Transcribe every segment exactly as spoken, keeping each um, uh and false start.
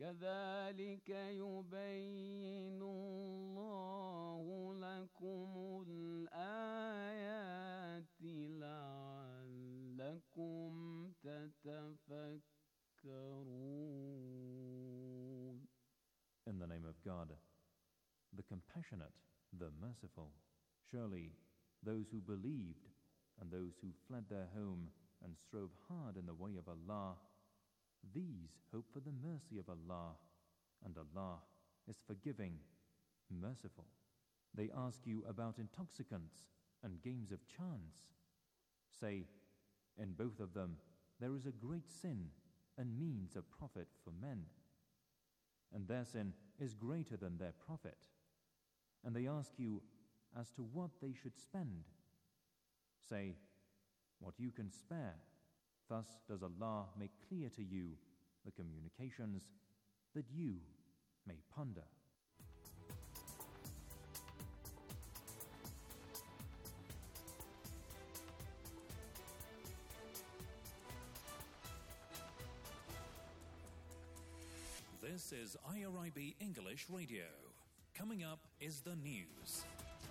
كذلك يبين الله لكم الآيات لعلكم تتفكرون. In the name of God, the Compassionate, the Merciful. Surely those who believed and those who fled their home and strove hard in the way of Allah, these hope for the mercy of Allah, and Allah is forgiving, merciful. They ask you about intoxicants and games of chance. Say, in both of them there is a great sin and means of profit for men, and their sin is greater than their profit. And they ask you as to what they should spend. Say, what you can spare. Thus does Allah make clear to you the communications that you may ponder. This is I R I B English Radio. Coming up is the news.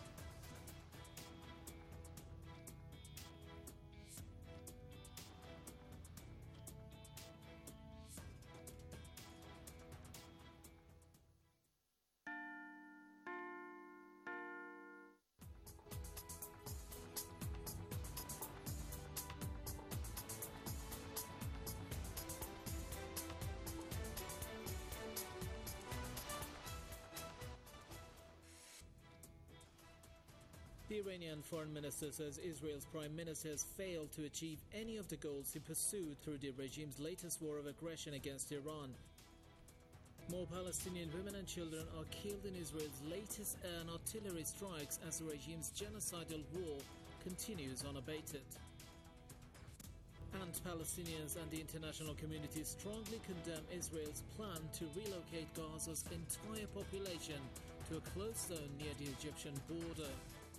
The Iranian foreign minister says Israel's prime minister has failed to achieve any of the goals he pursued through the regime's latest war of aggression against Iran. More Palestinian women and children are killed in Israel's latest air and artillery strikes as the regime's genocidal war continues unabated. And Palestinians and the international community strongly condemn Israel's plan to relocate Gaza's entire population to a closed zone near the Egyptian border.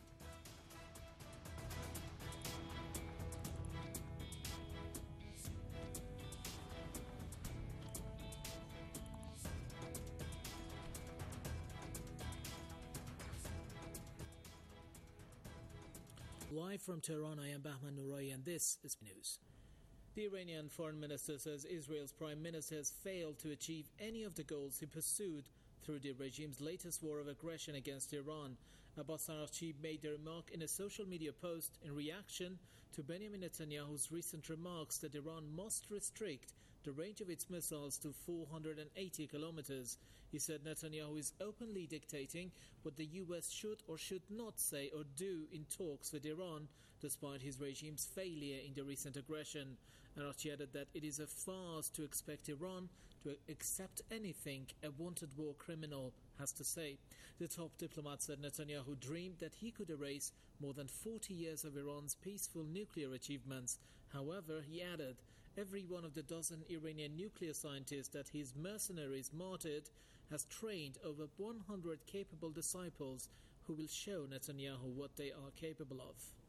Live from Tehran, I am Bahman Nouri, and this is news. The Iranian foreign minister says Israel's prime minister has failed to achieve any of the goals he pursued through the regime's latest war of aggression against Iran. Abbas Araghchi made the remark in a social media post in reaction to Benjamin Netanyahu's recent remarks that Iran must restrict the range of its missiles to four hundred eighty kilometers. He said Netanyahu is openly dictating what the U S should or should not say or do in talks with Iran, despite his regime's failure in the recent aggression. Araghchi added that it is a farce to expect Iran to accept anything a wanted war criminal has to say. The top diplomat said Netanyahu dreamed that he could erase more than forty years of Iran's peaceful nuclear achievements. However, he added, every one of the dozen Iranian nuclear scientists that his mercenaries martyred has trained over one hundred capable disciples who will show Netanyahu what they are capable of.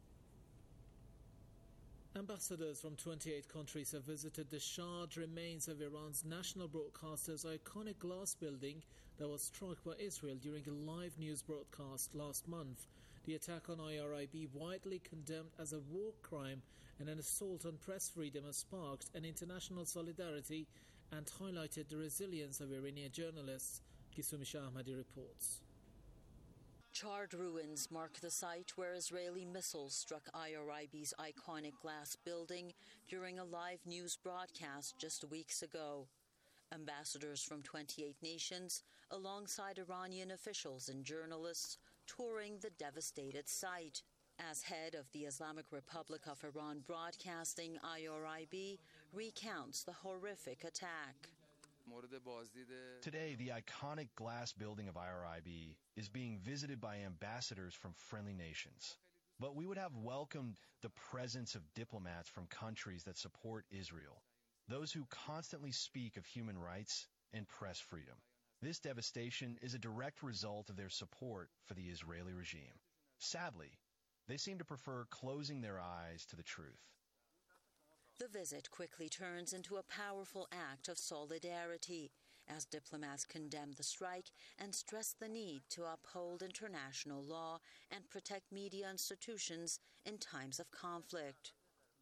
Ambassadors from twenty-eight countries have visited the charred remains of Iran's national broadcaster's iconic glass building that was struck by Israel during a live news broadcast last month. The attack on I R I B, widely condemned as a war crime and an assault on press freedom, has sparked an international solidarity and highlighted the resilience of Iranian journalists. Gisumi Shah Ahmadi reports. Charred ruins mark the site where Israeli missiles struck I R I B's iconic glass building during a live news broadcast just weeks ago. Ambassadors from twenty-eight nations, alongside Iranian officials and journalists, touring the devastated site. As head of the Islamic Republic of Iran Broadcasting, I R I B recounts the horrific attack. Today, the iconic glass building of I R I B is being visited by ambassadors from friendly nations. But we would have welcomed the presence of diplomats from countries that support Israel, those who constantly speak of human rights and press freedom. This devastation is a direct result of their support for the Israeli regime. Sadly, they seem to prefer closing their eyes to the truth. The visit quickly turns into a powerful act of solidarity as diplomats condemned the strike and stressed the need to uphold international law and protect media institutions in times of conflict.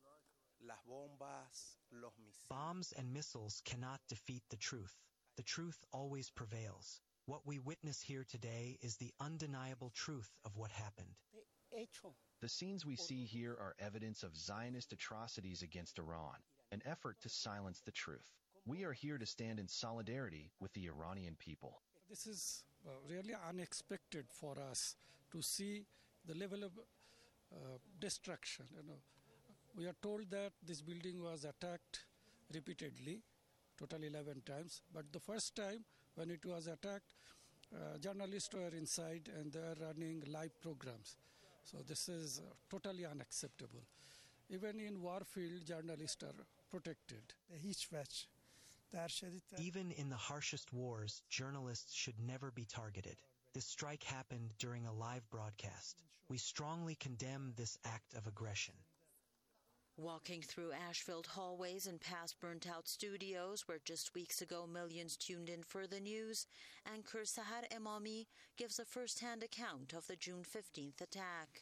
Bombs and missiles cannot defeat the truth. The truth always prevails. What we witness here today is the undeniable truth of what happened. The scenes we see here are evidence of Zionist atrocities against Iran, an effort to silence the truth. We are here to stand in solidarity with the Iranian people. This is uh, really unexpected for us to see the level of uh, destruction. You know, we are told that this building was attacked repeatedly, total eleven times. But the first time when it was attacked, uh, journalists were inside and they are running live programs. So this is uh, totally unacceptable. Even in war field, journalists are protected. Even in the harshest wars, journalists should never be targeted. This strike happened during a live broadcast. We strongly condemn this act of aggression. Walking through ash-filled hallways and past burnt-out studios where just weeks ago millions tuned in for the news, anchor Sahar Emami gives a first-hand account of the June fifteenth attack.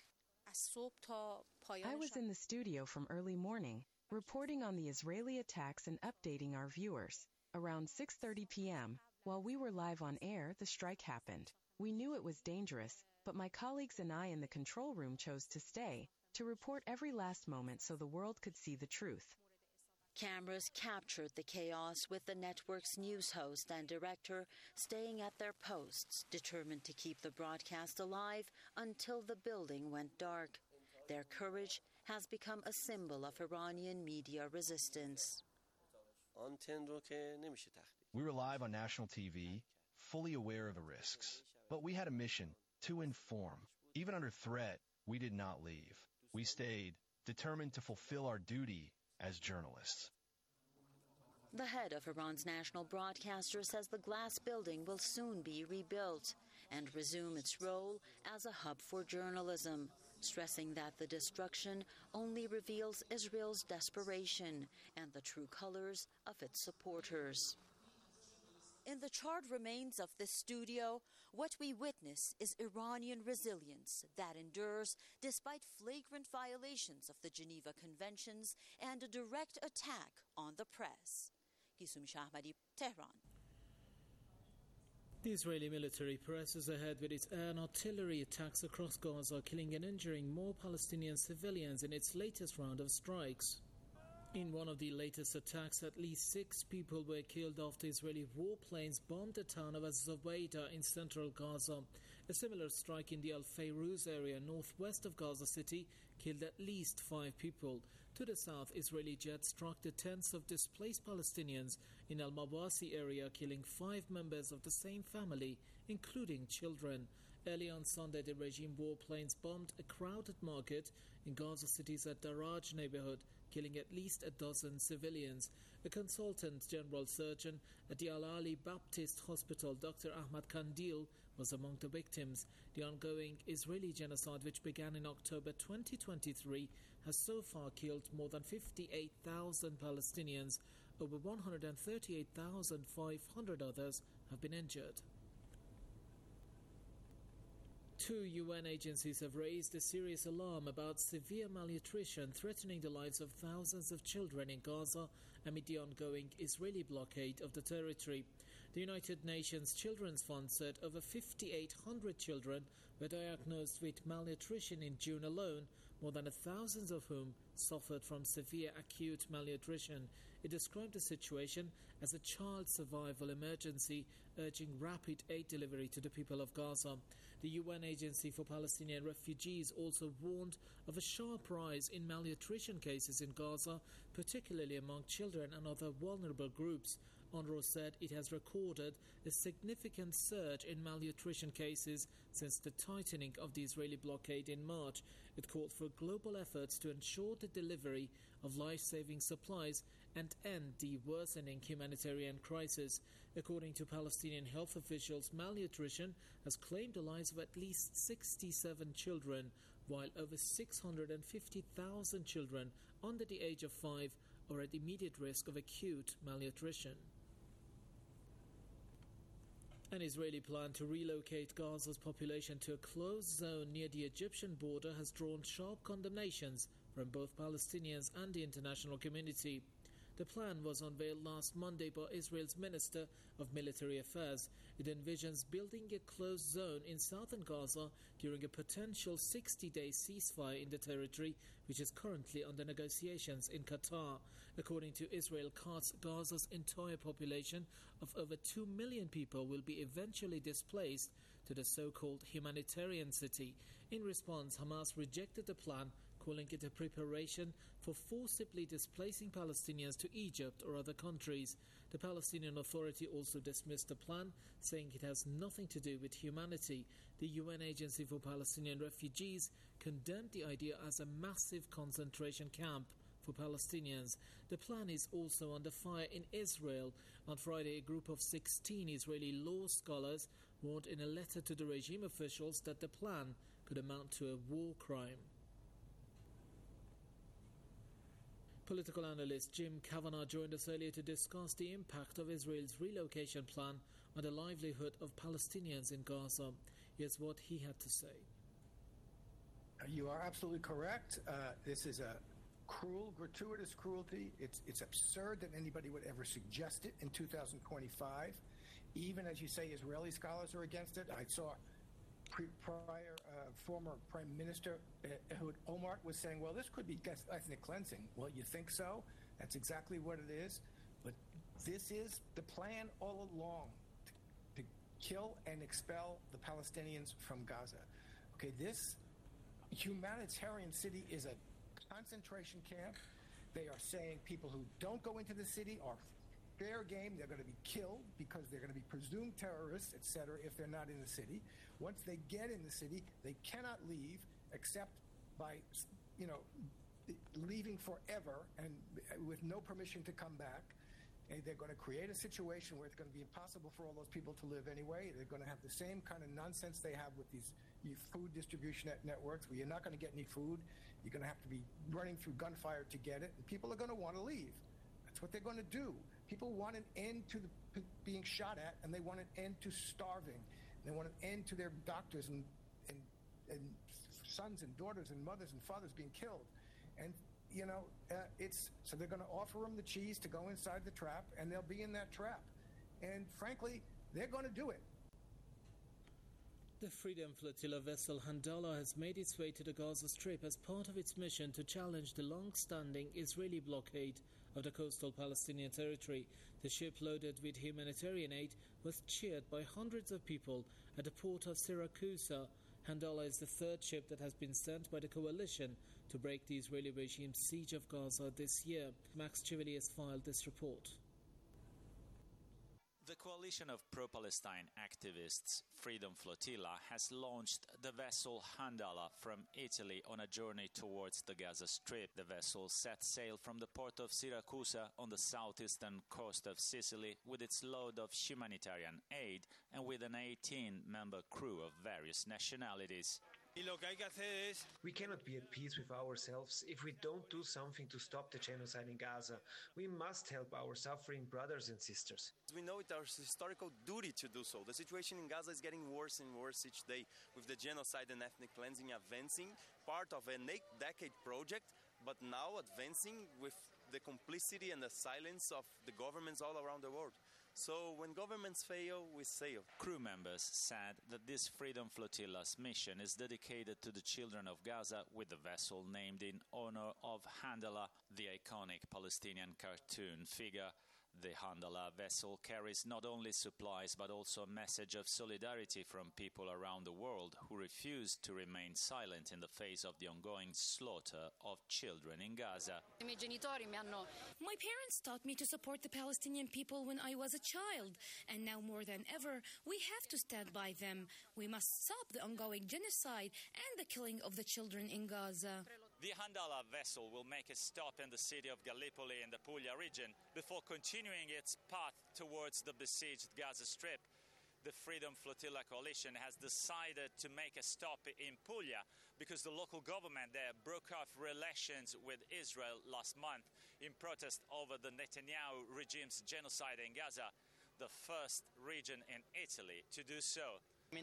I was in the studio from early morning, reporting on the Israeli attacks and updating our viewers. Around six thirty p.m., while we were live on air, the strike happened. We knew it was dangerous, but my colleagues and I in the control room chose to stay, to report every last moment so the world could see the truth. Cameras captured the chaos with the network's news host and director staying at their posts, determined to keep the broadcast alive until the building went dark. Their courage has become a symbol of Iranian media resistance. We were live on national T V, fully aware of the risks. But we had a mission to inform. Even under threat, we did not leave. We stayed, determined to fulfill our duty as journalists. The head of Iran's national broadcaster says the glass building will soon be rebuilt and resume its role as a hub for journalism, stressing that the destruction only reveals Israel's desperation and the true colors of its supporters. In the charred remains of this studio, what we witness is Iranian resilience that endures despite flagrant violations of the Geneva Conventions and a direct attack on the press. Gisum Shahmadi, Tehran. The Israeli military presses ahead with its air and artillery attacks across Gaza, killing and injuring more Palestinian civilians in its latest round of strikes. In one of the latest attacks, at least six people were killed after Israeli warplanes bombed the town of Az-Zubaydah in central Gaza. A similar strike in the Al-Fayruz area northwest of Gaza City killed at least five people. To the south, Israeli jets struck the tents of displaced Palestinians in Al-Mawasi area, killing five members of the same family, including children. Early on Sunday, the regime warplanes bombed a crowded market in Gaza City's Ad-Daraj neighborhood, killing at least a dozen civilians. A consultant general surgeon at the Al-Ali Baptist Hospital, Doctor Ahmad Kandil, was among the victims. The ongoing Israeli genocide, which began in October twenty twenty-three, has so far killed more than fifty-eight thousand Palestinians. Over one hundred thirty-eight thousand five hundred others have been injured. Two U N agencies have raised a serious alarm about severe malnutrition threatening the lives of thousands of children in Gaza amid the ongoing Israeli blockade of the territory. The United Nations Children's Fund said over fifty-eight hundred children were diagnosed with malnutrition in June alone, more than thousands of whom suffered from severe acute malnutrition. It described the situation as a child survival emergency, urging rapid aid delivery to the people of Gaza. The U N Agency for Palestinian Refugees also warned of a sharp rise in malnutrition cases in Gaza, particularly among children and other vulnerable groups. UNRWA said it has recorded a significant surge in malnutrition cases since the tightening of the Israeli blockade in March. It called for global efforts to ensure the delivery of life-saving supplies and end the worsening humanitarian crisis. According to Palestinian health officials, malnutrition has claimed the lives of at least sixty-seven children, while over six hundred fifty thousand children under the age of five are at immediate risk of acute malnutrition. An Israeli plan to relocate Gaza's population to a closed zone near the Egyptian border has drawn sharp condemnations from both Palestinians and the international community. The plan was unveiled last Monday by Israel's Minister of Military Affairs. It envisions building a closed zone in southern Gaza during a potential sixty-day ceasefire in the territory, which is currently under negotiations in Qatar. According to Israel Katz, Gaza's entire population of over two million people will be eventually displaced to the so-called humanitarian city. In response, Hamas rejected the plan, calling it a preparation for forcibly displacing Palestinians to Egypt or other countries. The Palestinian Authority also dismissed the plan, saying it has nothing to do with humanity. The U N Agency for Palestinian Refugees condemned the idea as a massive concentration camp for Palestinians. The plan is also under fire in Israel. On Friday, a group of sixteen Israeli law scholars warned in a letter to the regime officials that the plan could amount to a war crime. Political analyst Jim Kavanagh joined us earlier to discuss the impact of Israel's relocation plan on the livelihood of Palestinians in Gaza. Here's what he had to say. You are absolutely correct. Uh, this is a cruel, gratuitous cruelty. It's, it's absurd that anybody would ever suggest it in two thousand twenty-five. Even as you say, Israeli scholars are against it. I saw pre- prior uh, former Prime Minister Ehud Olmert was saying, well, this could be ethnic cleansing. Well, you think so? That's exactly what it is. But this is the plan all along, to, to kill and expel the Palestinians from Gaza. Okay, this humanitarian city is a concentration camp. They are saying people who don't go into the city are fair game. They're going to be killed because they're going to be presumed terrorists, et cetera, if they're not in the city. Once they get in the city, they cannot leave except by, you know, leaving forever and with no permission to come back. And they're going to create a situation where it's going to be impossible for all those people to live anyway. They're going to have the same kind of nonsense they have with these food distribution net networks where you're not going to get any food. You're going to have to be running through gunfire to get it. And people are going to want to leave. That's what they're going to do. People want an end to the p- being shot at, and they want an end to starving. And they want an end to their doctors and, and, and sons and daughters and mothers and fathers being killed. And You know, uh, it's so they're going to offer them the cheese to go inside the trap, and they'll be in that trap. And frankly, they're going to do it. The Freedom Flotilla vessel Handala has made its way to the Gaza Strip as part of its mission to challenge the long-standing Israeli blockade of the coastal Palestinian territory. The ship, loaded with humanitarian aid, was cheered by hundreds of people at the port of Syracuse. Handala is the third ship that has been sent by the coalition to break the Israeli regime's siege of Gaza this year. Max Chivili has filed this report. The coalition of pro-Palestine activists, Freedom Flotilla, has launched the vessel Handala from Italy on a journey towards the Gaza Strip. The vessel set sail from the port of Syracuse on the southeastern coast of Sicily with its load of humanitarian aid and with an eighteen-member crew of various nationalities. We cannot be at peace with ourselves if we don't do something to stop the genocide in Gaza. We must help our suffering brothers and sisters. We know it's our historical duty to do so. The situation in Gaza is getting worse and worse each day, with the genocide and ethnic cleansing advancing, part of an eight-decade project, but now advancing with the complicity and the silence of the governments all around the world. So when governments fail, we sail. Crew members said that this Freedom Flotilla's mission is dedicated to the children of Gaza, with the vessel named in honor of Handala, the iconic Palestinian cartoon figure. The Handala vessel carries not only supplies but also a message of solidarity from people around the world who refuse to remain silent in the face of the ongoing slaughter of children in Gaza. My parents taught me to support the Palestinian people when I was a child, and now more than ever, we have to stand by them. We must stop the ongoing genocide and the killing of the children in Gaza. The Handala vessel will make a stop in the city of Gallipoli in the Puglia region before continuing its path towards the besieged Gaza Strip. The Freedom Flotilla coalition has decided to make a stop in Puglia because the local government there broke off relations with Israel last month in protest over the Netanyahu regime's genocide in Gaza. the first region in Italy to do so.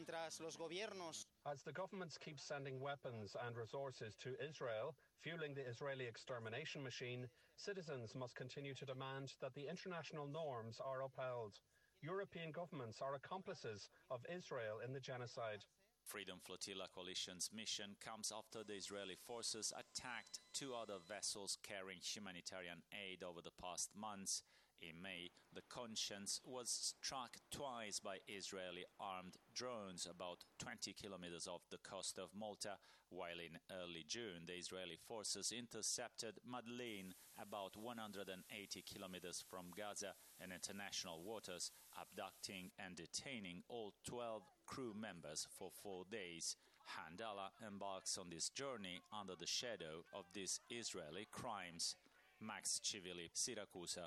As the governments keep sending weapons and resources to Israel, fueling the Israeli extermination machine, citizens must continue to demand that the international norms are upheld. European governments are accomplices of Israel in the genocide. Freedom Flotilla Coalition's mission comes after the Israeli forces attacked two other vessels carrying humanitarian aid over the past months. In May, the Conscience was struck twice by Israeli armed drones about twenty kilometers off the coast of Malta, while in early June the Israeli forces intercepted Madlin about one hundred eighty kilometers from Gaza in international waters, abducting and detaining all twelve crew members for four days. Handala embarks on this journey under the shadow of these Israeli crimes. Max Civili, Siracusa.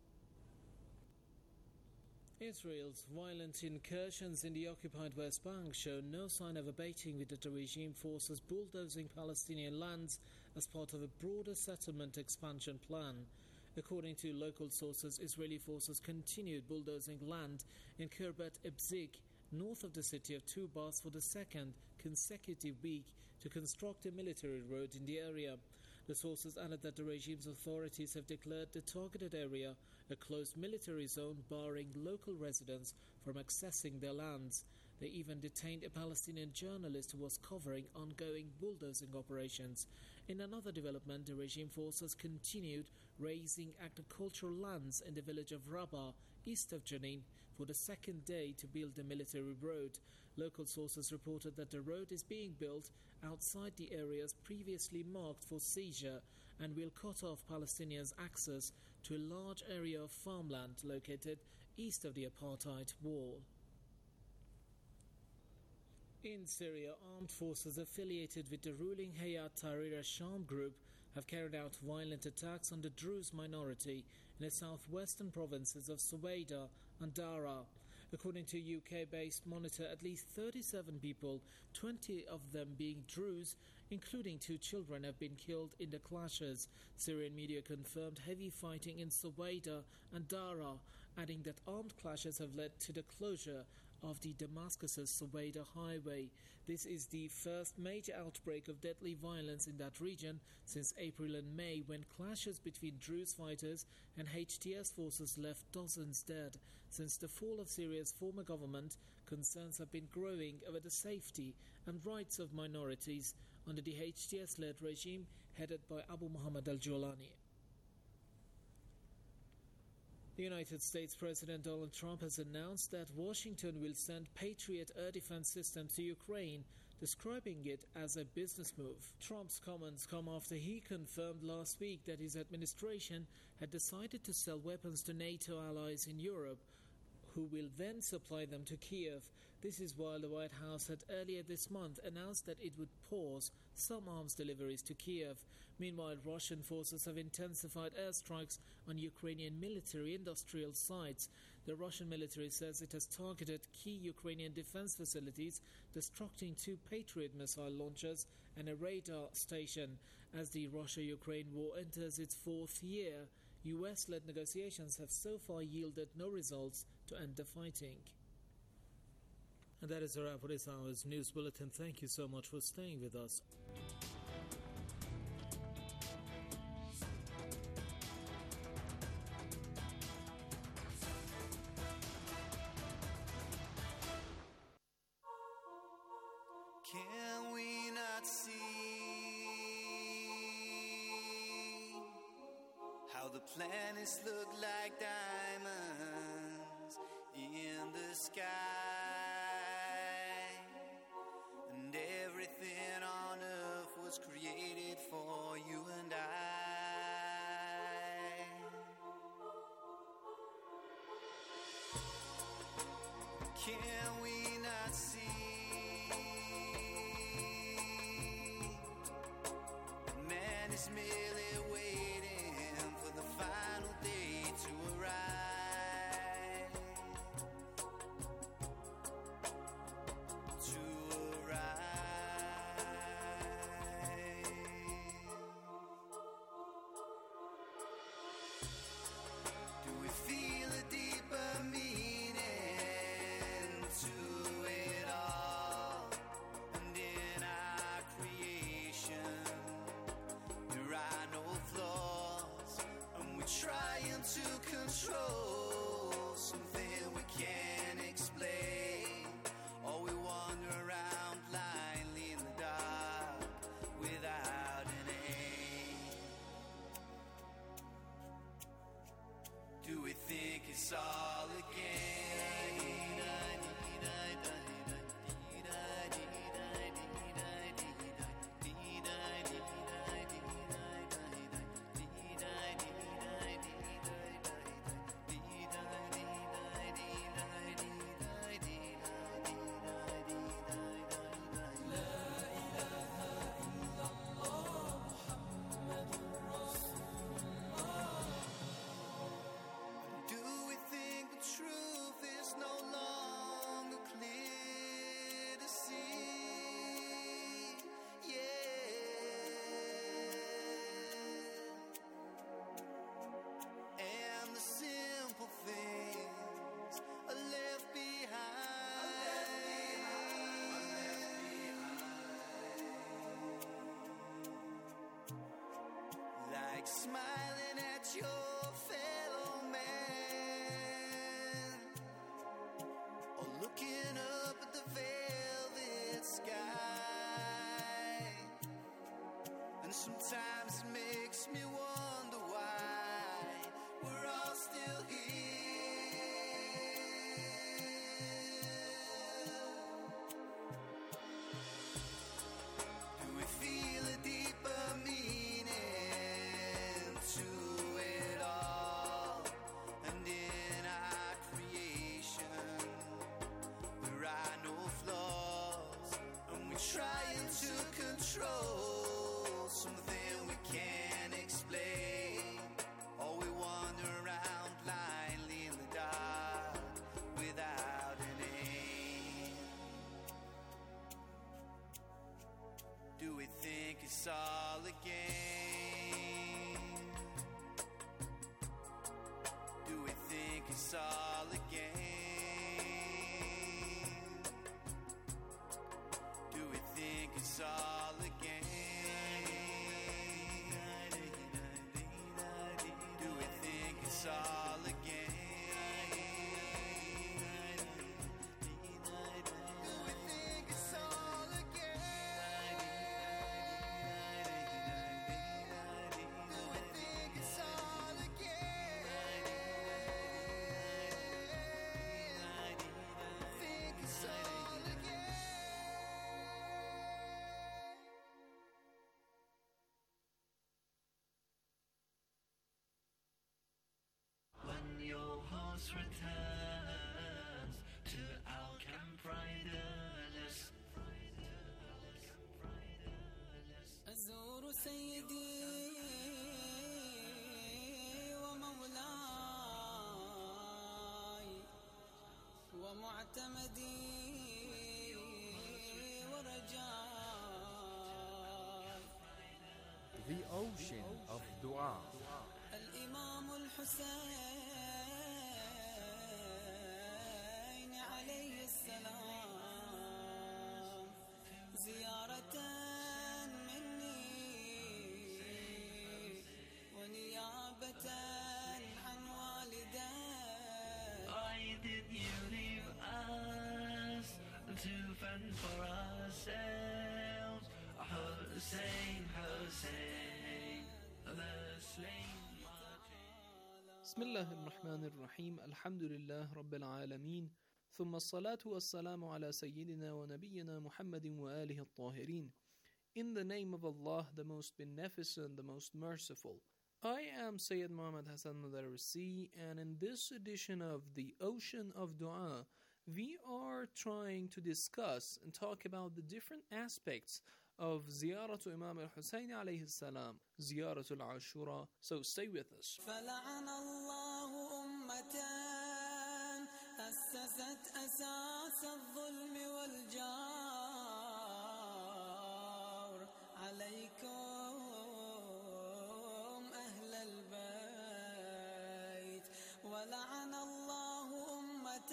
Israel's violent incursions in the occupied West Bank show no sign of abating, with the regime forces bulldozing Palestinian lands as part of a broader settlement expansion plan. According to local sources, Israeli forces continued bulldozing land in Kiryat Ebzik, north of the city of Tubas, for the second consecutive week to construct a military road in the area. The sources added that the regime's authorities have declared the targeted area a closed military zone, barring local residents from accessing their lands. They even detained a Palestinian journalist who was covering ongoing bulldozing operations. In another development, the regime forces continued razing agricultural lands in the village of Rabbah, east of Jenin, for the second day to build a military road. Local sources reported that the road is being built outside the areas previously marked for seizure and will cut off Palestinians' access to a large area of farmland located east of the apartheid wall. In Syria, armed forces affiliated with the ruling Hayat Tahrir al-Sham group have carried out violent attacks on the Druze minority in the southwestern provinces of Suwaida and Dara. According to U K-based Monitor, at least thirty-seven people, twenty of them being Druze, including two children, have been killed in the clashes. Syrian media confirmed heavy fighting in Suwaida and Dara, adding that armed clashes have led to the closure of the Damascus' Suwaida highway. This is the first major outbreak of deadly violence in that region since April and May, when clashes between Druze fighters and H T S forces left dozens dead. Since the fall of Syria's former government, concerns have been growing over the safety and rights of minorities under the H T S-led regime headed by Abu Muhammad al-Jolani. The United States President Donald Trump has announced that Washington will send Patriot air defense systems to Ukraine, describing it as a business move. Trump's comments come after he confirmed last week that his administration had decided to sell weapons to NATO allies in Europe, who will then supply them to Kiev. This is while the White House had earlier this month announced that it would pause some arms deliveries to Kiev. Meanwhile, Russian forces have intensified airstrikes on Ukrainian military industrial sites. The Russian military says it has targeted key Ukrainian defense facilities, destructing two Patriot missile launchers and a radar station. As the Russia-Ukraine war enters its fourth year, U S-led negotiations have so far yielded no results to end the fighting. And that is a wrap for this hour's news bulletin. Thank you so much for staying with us. Can we not see how the planets look like diamonds in the sky, and everything on earth was created for you and I? Can we not see man is merely waiting for the final day to arrive, to arrive. Do we feel a deeper meaning control something we can't explain, or we wander around blindly in the dark without an aim. Do we think it's all a game? Smiling at your fellow man, or looking up at the velvet sky. And sometimes it makes me wonder why we're all still here. Do we feel a deeper meaning to it all? And in our creation there are no flaws, and we're trying to control something we can't explain, or we wander around blindly in the dark without an aim. Do we think it's all a game? Do we think it's all a game? Do we think it's all a game? Do we think it's all a game? Do we think it's all a game? Do we think it's all a game? Think it's all a game? When your horse returns to our camp riderless, أزور سيدي ومولاي ومعتمدي ورجاي The ocean of dua. الإمام الحسين عليه السلام زيارة مني ونيابة عن والدي. why did you leave us to fend for ourselves? Hussein, Hussein, the slain. بسم الله الرحمن الرحيم. الحمد لله رب العالمين، ثم الصلاة والسلام على سيدنا ونبينا محمد وآله الطاهرين. In the name of Allah, the most beneficent, the most merciful. I am Sayyid Muhammad Hassan Madarisi, and in this edition of The Ocean of Dua, we are trying to discuss and talk about the different aspects of Ziyaratu Imam al-Hussein alayhi salam, Ziyaratu al-Ashura. So stay with us. فلعن الله أمة أسست أساس الظلم والجار عليكم أهل البيت، ولعن الله أمة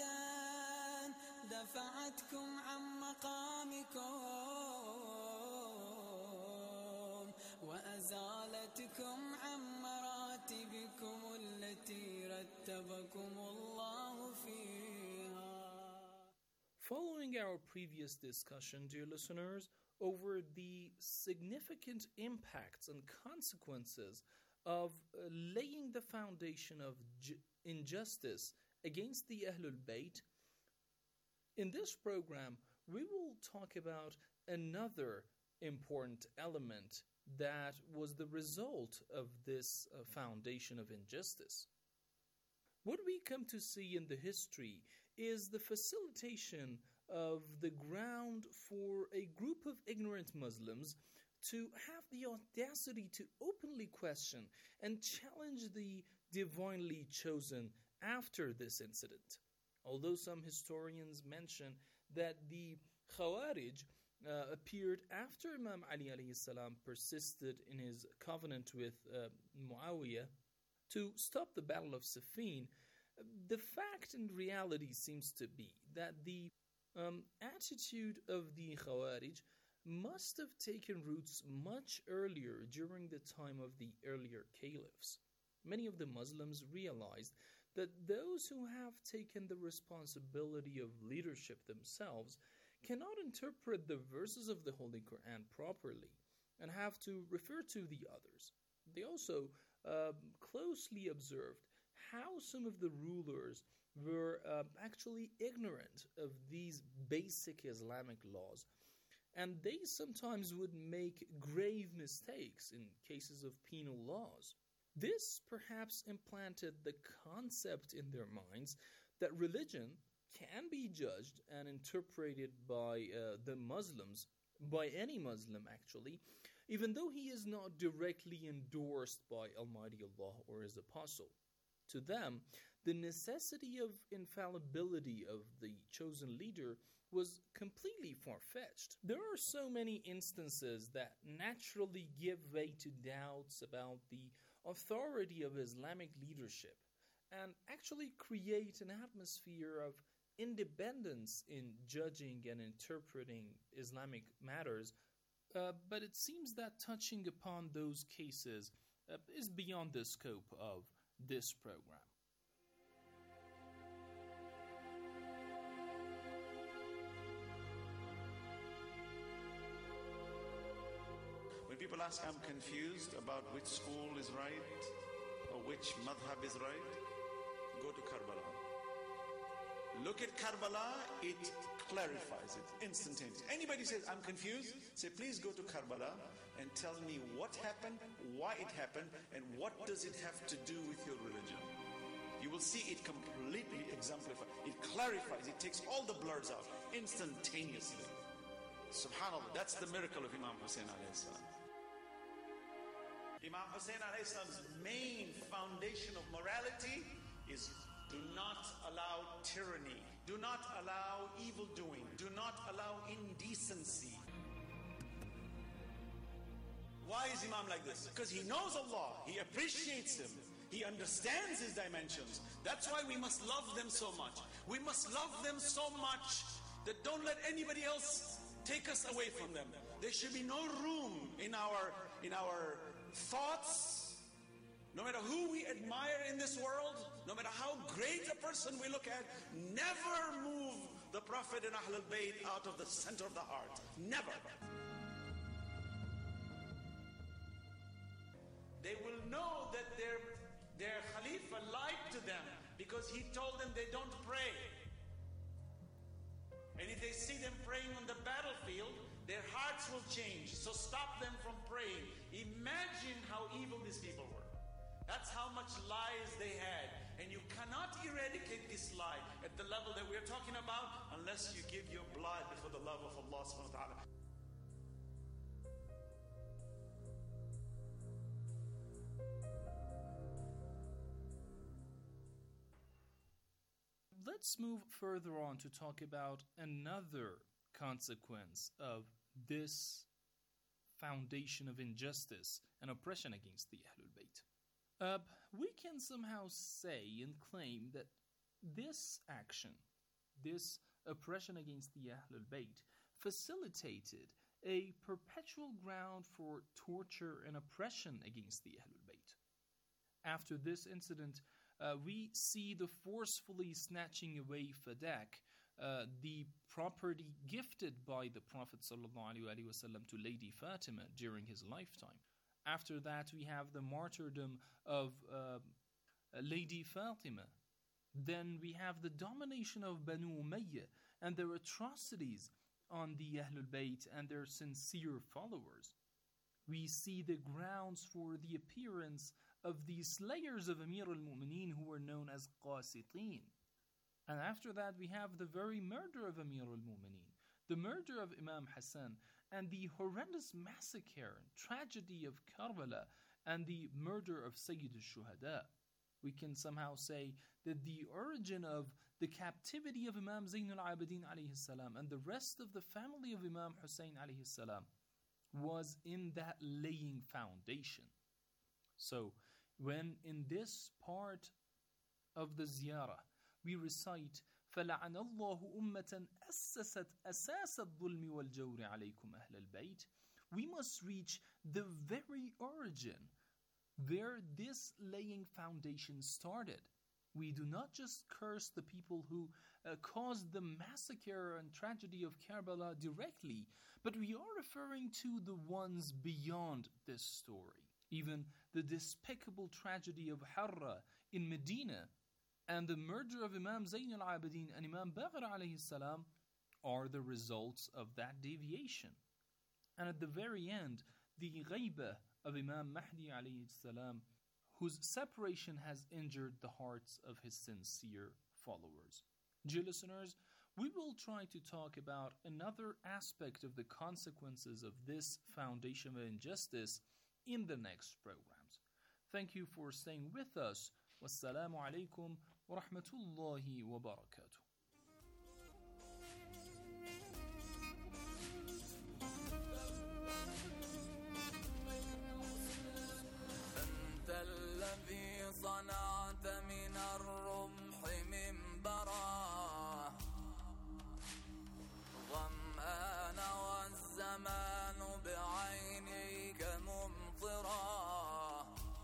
دفعتكم عن مقامكم وأزالتكم عن مراتبكم التي رتبتم الله فيها. Following our previous discussion, dear listeners, over the significant impacts and consequences of uh, laying the foundation of j- injustice against the Ahlul Bayt, in this program, we will talk about another important element that was the result of this uh, foundation of injustice. What we come to see in the history is the facilitation of the ground for a group of ignorant Muslims to have the audacity to openly question and challenge the divinely chosen after this incident. Although some historians mention that the Khawarij uh, appeared after Imam Ali alayhi salam persisted in his covenant with uh, Muawiyah to stop the Battle of Siffin, the fact and reality seems to be that the um, attitude of the Khawarij must have taken roots much earlier during the time of the earlier caliphs. Many of the Muslims realized that those who have taken the responsibility of leadership themselves cannot interpret the verses of the Holy Quran properly and have to refer to the others. They also uh, closely observed how some of the rulers were uh, actually ignorant of these basic Islamic laws, and they sometimes would make grave mistakes in cases of penal laws. This perhaps implanted the concept in their minds that religion can be judged and interpreted by uh, the Muslims, by any Muslim actually, even though he is not directly endorsed by Almighty Allah or His Apostle. To them, the necessity of infallibility of the chosen leader was completely far-fetched. There are so many instances that naturally give way to doubts about the authority of Islamic leadership and actually create an atmosphere of independence in judging and interpreting Islamic matters, uh, but it seems that touching upon those cases uh, is beyond the scope of this program. When people ask, I'm confused about which school is right or which madhab is right, go to Karbala. Look at Karbala, it clarifies it instantaneously. Anybody says, I'm confused, say, please go to Karbala and tell me what happened, why it happened, and what does it have to do with your religion. You will see it completely exemplified. It clarifies, it takes all the blurs out instantaneously. Subhanallah, that's the miracle of Imam Hussein alayhi salam. Imam Hussein alayhi salam's main foundation of morality is do not allow tyranny. Do not allow evil doing. Do not allow indecency. Why is Imam like this? Because he knows Allah. He appreciates Him. He understands His dimensions. That's why we must love them so much. We must love them so much that don't let anybody else take us away from them. There should be no room in our, in our thoughts. No matter who we admire in this world, no matter how great a person we look at, never move the Prophet and Ahlul Bayt out of the center of the heart. Never. They will know that their, their Khalifa lied to them because he told them they don't pray. And if they see them praying on the battlefield, their hearts will change. So stop them from praying. Imagine how evil these people were. That's how much lies they had. And you cannot eradicate this lie at the level that we're talking about unless you give your blood for the love of Allah subhanahu wa ta'ala. Let's move further on to talk about another consequence of this foundation of injustice and oppression against the Ahlul Bayt. Uh, we can somehow say and claim that this action, this oppression against the Ahlul Bayt, facilitated a perpetual ground for torture and oppression against the Ahlul Bayt. After this incident, uh, we see the forcefully snatching away Fadak, uh, the property gifted by the Prophet ﷺ to Lady Fatima during his lifetime. After that, we have the martyrdom of uh, Lady Fatima. Then we have the domination of Banu Umayyah and their atrocities on the Ahlul Bayt and their sincere followers. We see the grounds for the appearance of the slayers of Amir al-Mu'mineen who were known as Qasitin. And after that, we have the very murder of Amir al-Mu'mineen, the murder of Imam Hassan, and the horrendous massacre and tragedy of Karbala, and the murder of Sayyid al-Shuhada. We can somehow say that the origin of the captivity of Imam Zayn al-Abidin alayhi salam and the rest of the family of Imam Hussein alayhi salam was in that laying foundation. So, when in this part of the ziyarah we recite فَلَعَنَ اللَّهُ أُمَّةً أَسَّسَتْ أَسَاسَ الظُّلْمِ وَالْجَوْرِ عَلَيْكُمْ أَهْلَ الْبَيْتِ, we must reach the very origin where this laying foundation started. We do not just curse the people who uh, caused the massacre and tragedy of Karbala directly, but we are referring to the ones beyond this story. Even the despicable tragedy of Harra in Medina and the murder of Imam Zayn al-Abidin and Imam Baqir alayhi salam are the results of that deviation. And at the very end, the ghaibah of Imam Mahdi alayhi salam, whose separation has injured the hearts of his sincere followers. Dear listeners, we will try to talk about another aspect of the consequences of this foundation of injustice in the next programs. Thank you for staying with us. Wassalamu alaikum wa rahmatullahi wa barakatuh. صنعت من الرمح منبرا ظمآن والزمان بعينيك ممطرا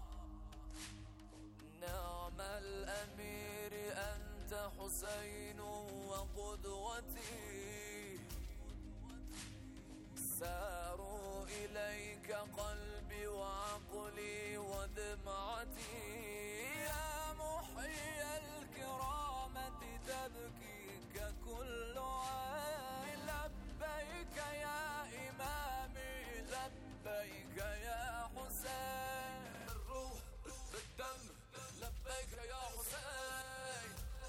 نعم الأمير أنت حسين وقدوتي ساروا إليك قلبي وعقلي ودمعتي يا محيي الكرامة تبكيك كل عين لبيك يا إمامي لبيك يا حسين بالروح بالدم لبيك يا حسين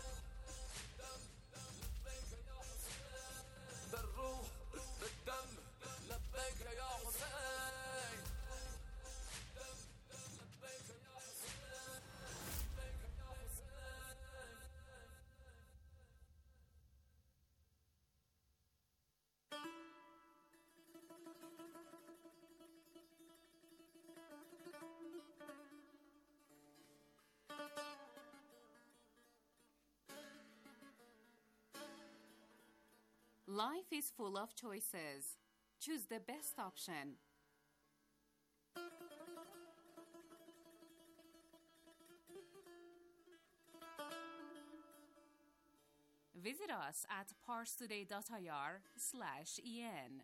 لبيك يا حسين بالروح بالدم لبيك يا حسين لبيك يا حسين لبيك يا حسين. Life is full of choices. Choose the best option. Visit us at parstoday.ir slash en.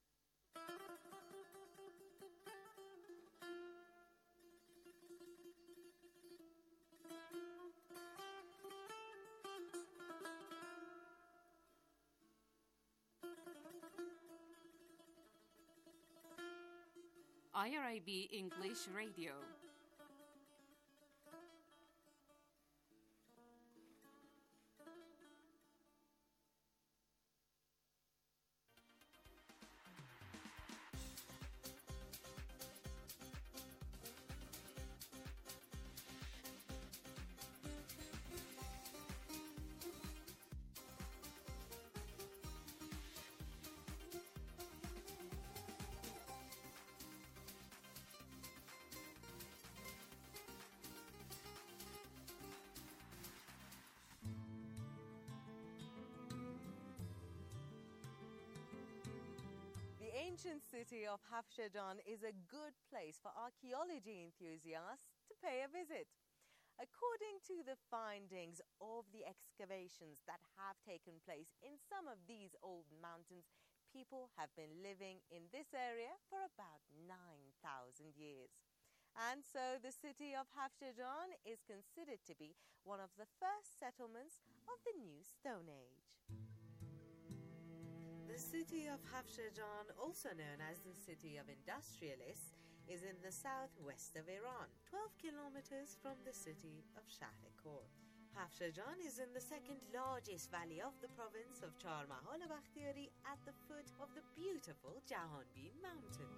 I R I B English Radio. The ancient city of Hafshajan is a good place for archaeology enthusiasts to pay a visit. According to the findings of the excavations that have taken place in some of these old mountains, people have been living in this area for about nine thousand years. And so the city of Hafshajan is considered to be one of the first settlements of the New Stone Age. The city of Hafshajan, also known as the city of industrialists, is in the southwest of Iran, twelve kilometers from the city of Shahrikor. Hafshajan is in the second largest valley of the province of Charmahol Bakhtiyari at the foot of the beautiful Jahanbeen mountain.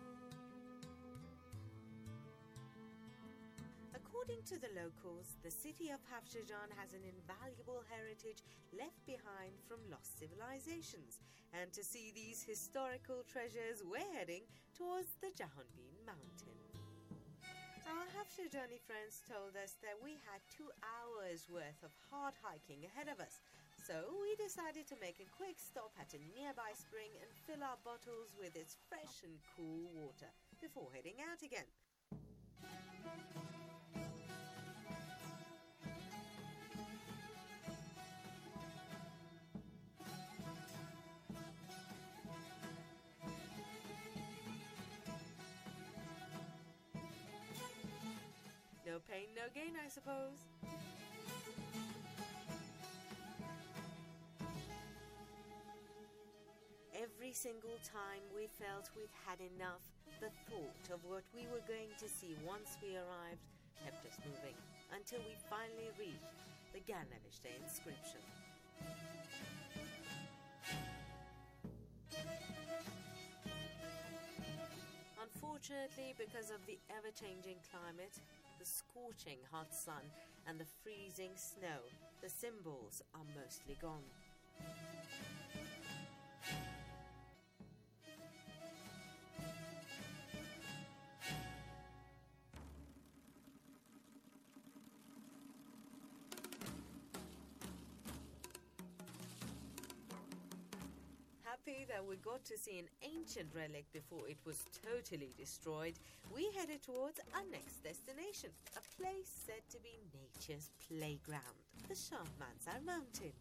According to the locals, the city of Hafshajan has an invaluable heritage left behind from lost civilizations, and to see these historical treasures, we're heading towards the Jahanbeen mountain. Our Hafshajani friends told us that we had two hours worth of hard hiking ahead of us, so we decided to make a quick stop at a nearby spring and fill our bottles with its fresh and cool water before heading out again. No pain, no gain, I suppose. Every single time we felt we'd had enough, the thought of what we were going to see once we arrived kept us moving, until we finally reached the Garnavishte inscription. Unfortunately, because of the ever-changing climate, the scorching hot sun and the freezing snow, the symbols are mostly gone. Happy that we got to see an ancient relic before it was totally destroyed, we headed towards our next destination, a place said to be nature's playground, the Shahmanzar Mountain.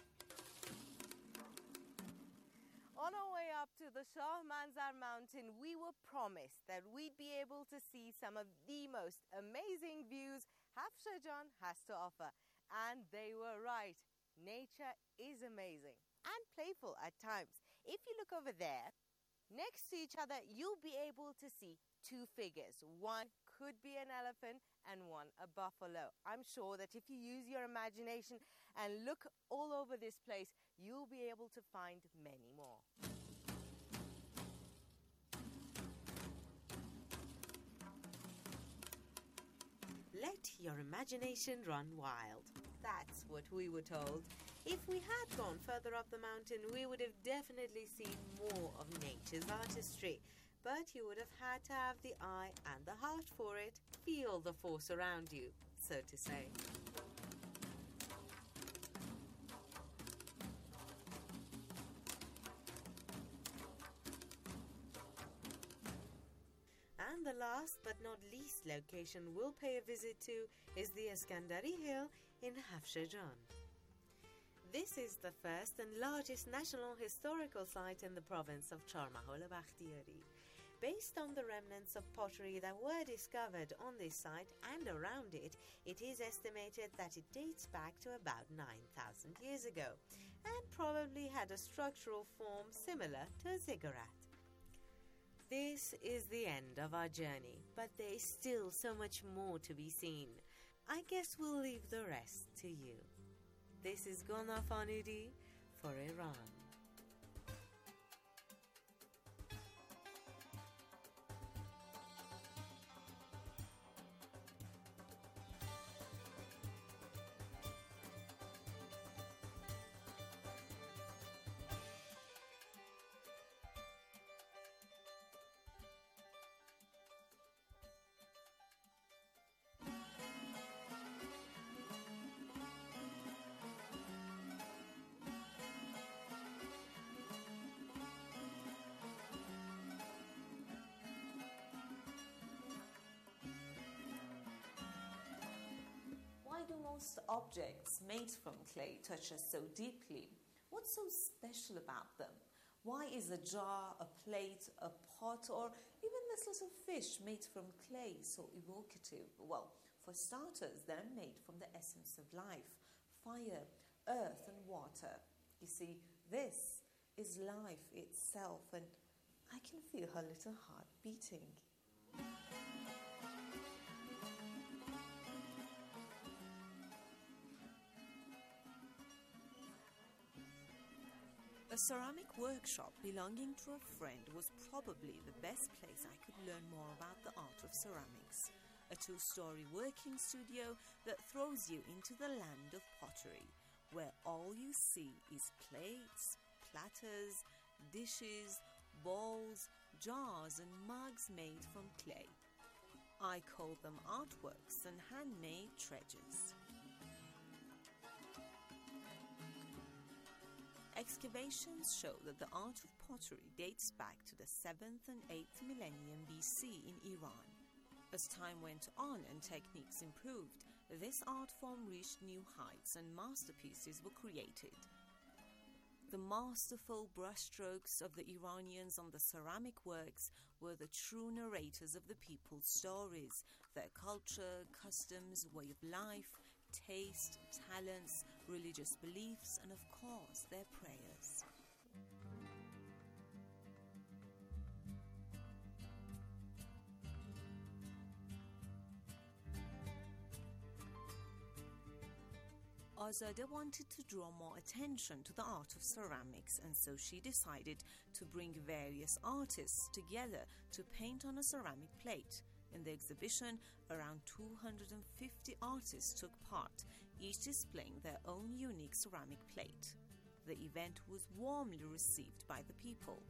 On our way up to the Shahmanzar Mountain, we were promised that we'd be able to see some of the most amazing views Hafshajan has to offer. And they were right. Nature is amazing and playful at times. If you look over there, next to each other, you'll be able to see two figures. One could be an elephant and one a buffalo. I'm sure that if you use your imagination and look all over this place, you'll be able to find many more. Let your imagination run wild. That's what we were told. If we had gone further up the mountain, we would have definitely seen more of nature's artistry. But you would have had to have the eye and the heart for it. Feel the force around you, so to say. And the last but not least location we'll pay a visit to is the Iskandari Hill in Hafshajan. This is the first and largest national historical site in the province of Charmahol Bakhtiyari. Based on the remnants of pottery that were discovered on this site and around it, it is estimated that it dates back to about nine thousand years ago and probably had a structural form similar to a ziggurat. This is the end of our journey, but there is still so much more to be seen. I guess we'll leave the rest to you. This is Gulnaz Farnudi for Iran. most objects made from clay touch us so deeply. What's so special about them? Why is a jar, a plate, a pot, or even this little fish made from clay so evocative? Well, for starters, they're made from the essence of life, fire, earth, and water. You see, this is life itself, and I can feel her little heart beating. A ceramic workshop belonging to a friend was probably the best place I could learn more about the art of ceramics. A two-story working studio that throws you into the land of pottery, where all you see is plates, platters, dishes, bowls, jars and mugs made from clay. I call them artworks and handmade treasures. Excavations show that the art of pottery dates back to the seventh and eighth millennium B C in Iran. As time went on and techniques improved, this art form reached new heights and masterpieces were created. The masterful brushstrokes of the Iranians on the ceramic works were the true narrators of the people's stories, their culture, customs, way of life, taste, talents, religious beliefs, and of course, their prayers. Azadeh wanted to draw more attention to the art of ceramics, and so she decided to bring various artists together to paint on a ceramic plate. In the exhibition, around two hundred fifty artists took part, each displaying their own unique ceramic plate. The event was warmly received by the people.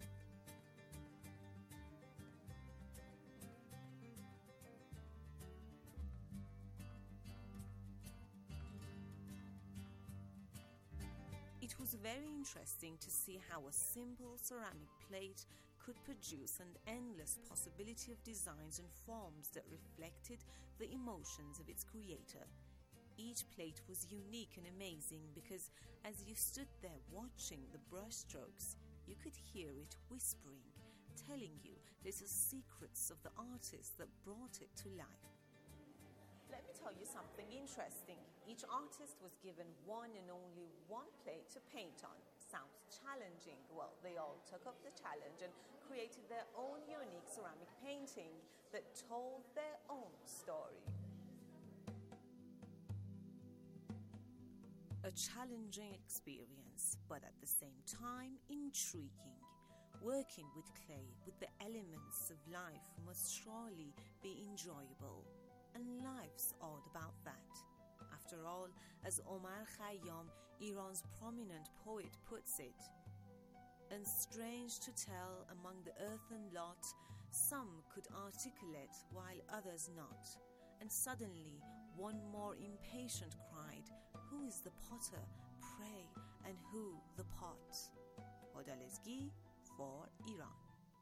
It was very interesting to see how a simple ceramic plate could produce an endless possibility of designs and forms that reflected the emotions of its creator. Each plate was unique and amazing because as you stood there watching the brushstrokes, you could hear it whispering, telling you little secrets of the artist that brought it to life. Let me tell you something interesting. Each artist was given one and only one plate to paint on. Sounds challenging. Well, they all took up the challenge and created their own unique ceramic painting that told their own story. A challenging experience, but at the same time intriguing. Working with clay, with the elements of life, must surely be enjoyable. And life's all about that. After all, as Omar Khayyam, Iran's prominent poet, puts it, and strange to tell, among the earthen lot, some could articulate while others not. And suddenly, one more impatient cried, "Who is the potter, pray, and who the pot?" Hodalezgi for Iran.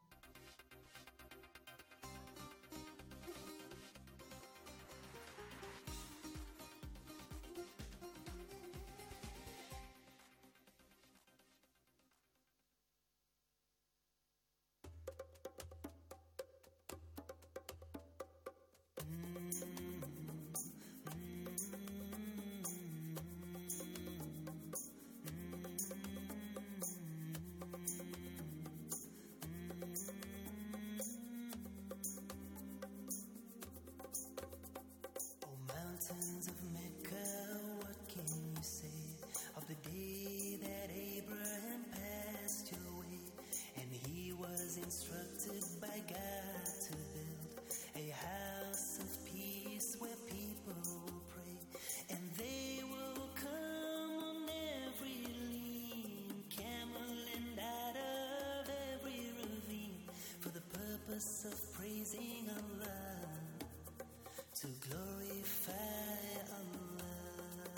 Mountains of Mecca, what can you say of the day that Abraham passed your way, and he was instructed by God to build a house of peace where people will pray, and they will come on every lean camel and out of every ravine for the purpose of praising Allah, to glorify Allah.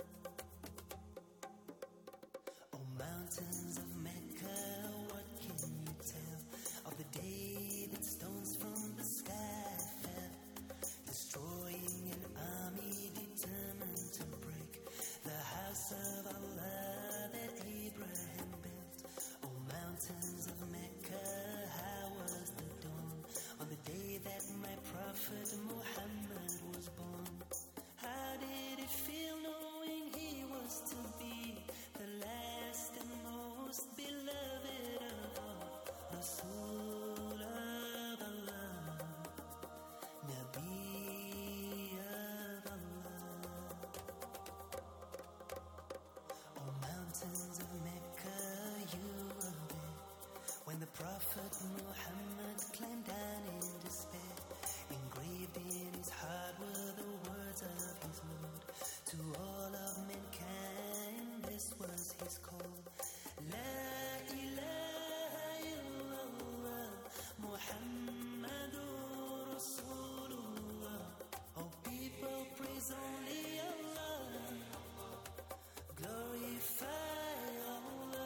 Oh, mountains of Mecca, what can you tell of the day that stones from the sky fell, destroying an army determined to break Prophet Muhammad climbed down in despair. Engraved in his heart were the words of his Lord. To all of mankind this was his call. La ilaha illallah Muhammadur Rasulullah. Oh people, praise only Allah. Glorify Allah.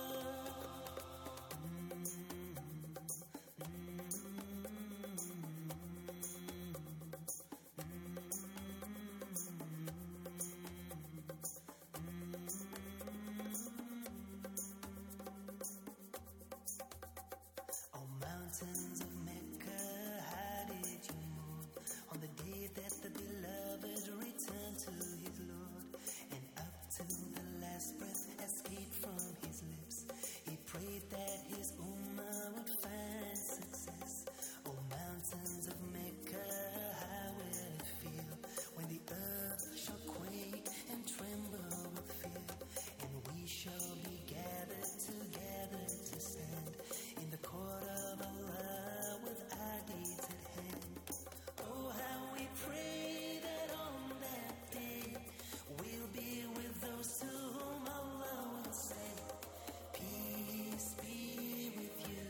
Mountains of Mecca, how did you move on the day that the beloved returned to his Lord? And up to the last breath escaped from his lips, he prayed that his ummah would find success. Oh mountains of Mecca, how will it feel when the earth shall quake and tremble with fear, and we shall be gathered together to stand in the court of Allah with our deeds at hand. Oh, how we pray that on that day we'll be with those to whom Allah will say, peace be with you.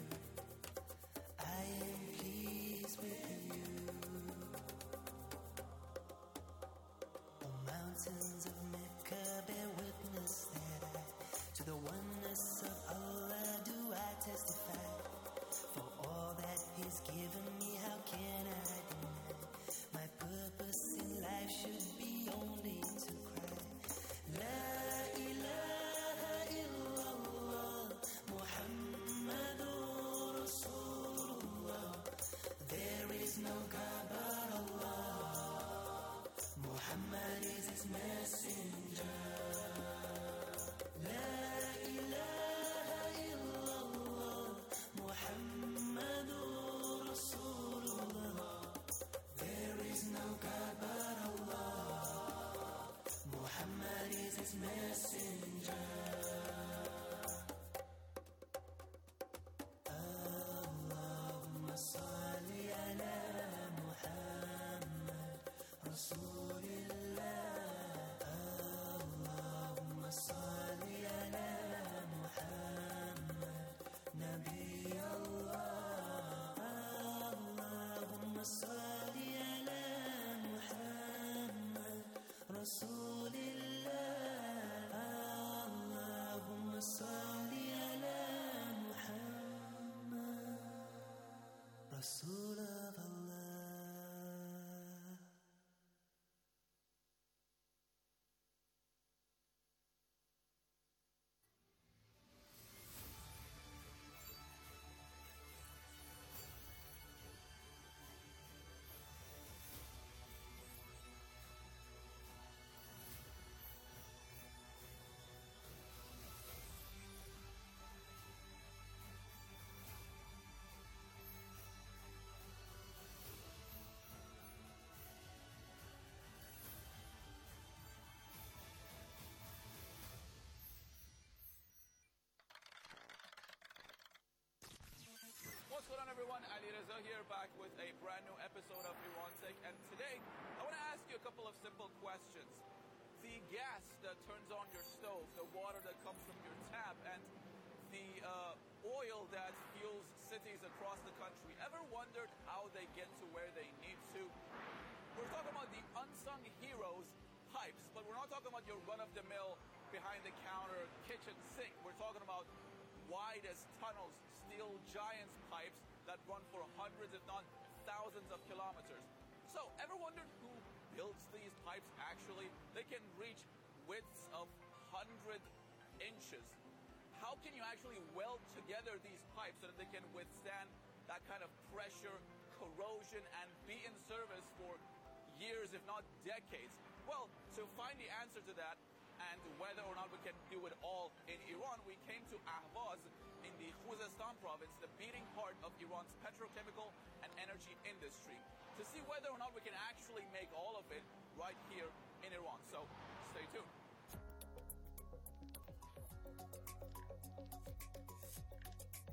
I am pleased with you. Oh, mountains of Mecca, bear witness that I, to the oneness of Allah do I testify. For all that He's given me, how can I deny? My purpose in life should be only to cry. La ilaha illallah Muhammadur Rasulullah. There is no God but Allah. Muhammad is His messenger. La ilaha illallah Muhammadur Rasulullah. There is no God but Allah. Muhammad is His messenger. Allahumma salli ala Muhammad Rasulillah. Allahumma salli ala Muhammad Nabi Allah. Allahumma salli ala Muhammad Rasulillah. Allahumma salli ala Muhammad Rasul of Allah. What's going on, everyone? Ali Reza here, back with a brand new episode of Iran Tech, and today I want to ask you a couple of simple questions. The gas that turns on your stove, the water that comes from your tap, and the uh, oil that fuels cities across the country, ever wondered how they get to where they need to? We're talking about the unsung heroes pipes, but we're not talking about your run-of-the-mill, behind-the-counter kitchen sink. We're talking about wide as tunnels, steel giants pipes that run for hundreds, if not thousands of kilometers. So, ever wondered who builds these pipes actually? They can reach widths of one hundred inches. How can you actually weld together these pipes so that they can withstand that kind of pressure, corrosion, and be in service for years, if not decades? Well, to find the answer to that, and whether or not we can do it all in Iran, we came to Ahvaz in the Khuzestan province, the beating heart of Iran's petrochemical and energy industry, to see whether or not we can actually make all of it right here in Iran. So stay tuned.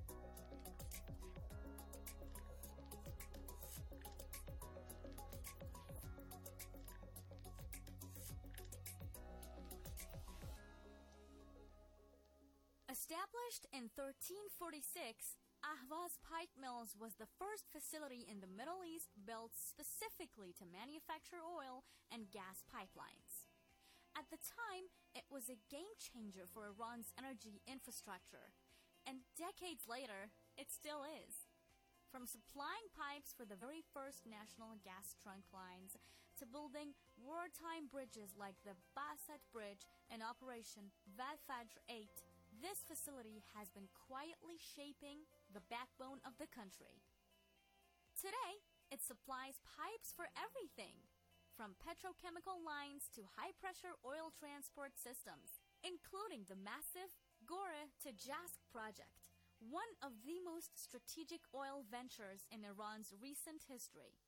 Established in thirteen forty-six, Ahvaz Pipe Mills was the first facility in the Middle East built specifically to manufacture oil and gas pipelines. At the time, it was a game changer for Iran's energy infrastructure, and decades later, it still is. From supplying pipes for the very first national gas trunk lines to building wartime bridges like the Basat Bridge and Operation Val-Fajr eight, this facility has been quietly shaping the backbone of the country. Today, it supplies pipes for everything, from petrochemical lines to high-pressure oil transport systems, including the massive Gore to Jask project, one of the most strategic oil ventures in Iran's recent history.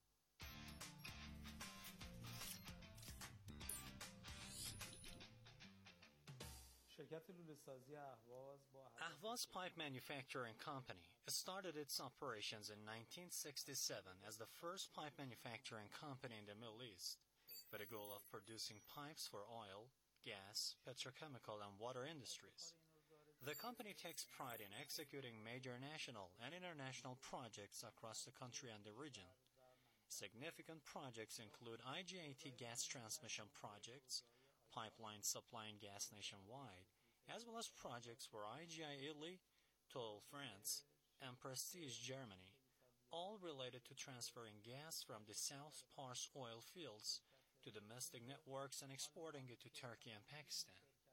Ahvaz Pipe Manufacturing Company started its operations in nineteen sixty-seven as the first pipe manufacturing company in the Middle East, with a goal of producing pipes for oil, gas, petrochemical, and water industries. The company takes pride in executing major national and international projects across the country and the region. Significant projects include I G A T gas transmission projects, pipelines supplying gas nationwide, as well as projects for I G I Italy, Total France, and Prestige Germany, all related to transferring gas from the South Pars oil fields to domestic networks and exporting it to Turkey and Pakistan.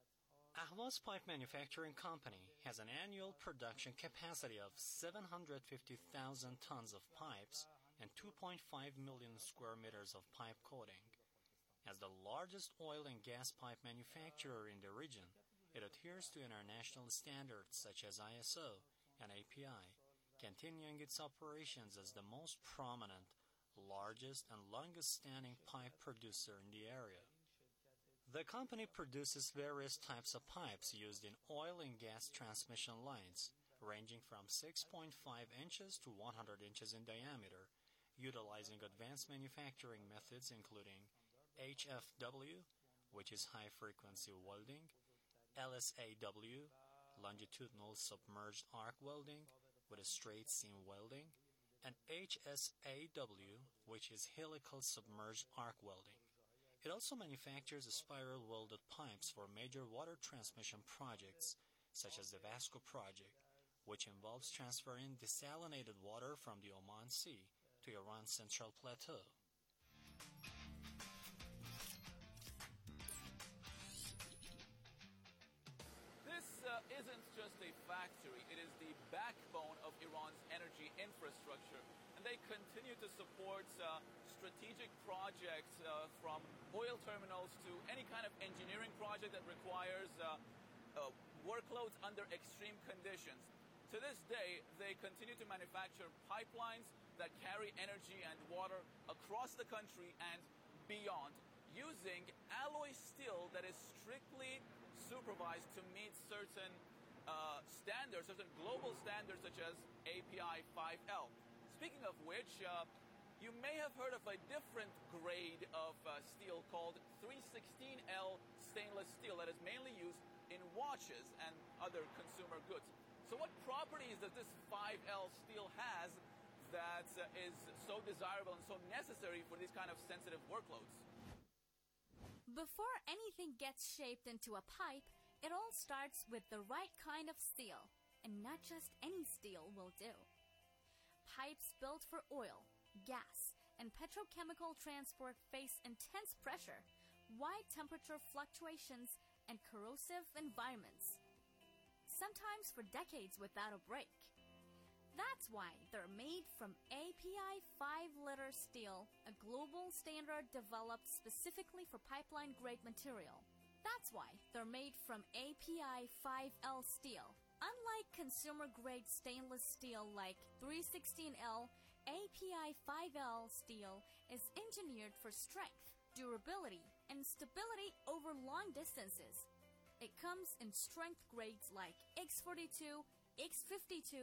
Ahvaz Pipe Manufacturing Company has an annual production capacity of seven hundred fifty thousand tons of pipes and two point five million square meters of pipe coating. As the largest oil and gas pipe manufacturer in the region, it adheres to international standards such as I S O and A P I, continuing its operations as the most prominent, largest, and longest-standing pipe producer in the area. The company produces various types of pipes used in oil and gas transmission lines, ranging from six point five inches to one hundred inches in diameter, utilizing advanced manufacturing methods including H F W, which is high-frequency welding, L S A W, longitudinal submerged arc welding with a straight seam welding, and H S A W, which is helical submerged arc welding. It also manufactures spiral welded pipes for major water transmission projects, such as the Vasco project, which involves transferring desalinated water from the Oman Sea to Iran's Central Plateau. This uh, isn't just a factory, it is the backbone of Iran's energy infrastructure. And they continue to support uh, strategic projects uh, from oil terminals to any kind of engineering project that requires uh, uh, workloads under extreme conditions. To this day, they continue to manufacture pipelines that carry energy and water across the country and beyond, using alloy steel that is strictly supervised to meet certain uh, standards, certain global standards such as A P I five L. Speaking of which, uh, you may have heard of a different grade of uh, steel called three sixteen L stainless steel that is mainly used in watches and other consumer goods. So what properties does this five L steel has that uh, is so desirable and so necessary for these kind of sensitive workloads? Before anything gets shaped into a pipe, it all starts with the right kind of steel, and not just any steel will do. Pipes built for oil, gas, and petrochemical transport face intense pressure, wide temperature fluctuations, and corrosive environments, sometimes for decades without a break. That's why they're made from A P I five liter steel, a global standard developed specifically for pipeline-grade material. That's why they're made from A P I five L steel. Unlike consumer-grade stainless steel like three sixteen L, A P I five L steel is engineered for strength, durability, and stability over long distances. It comes in strength grades like X forty-two, X fifty-two,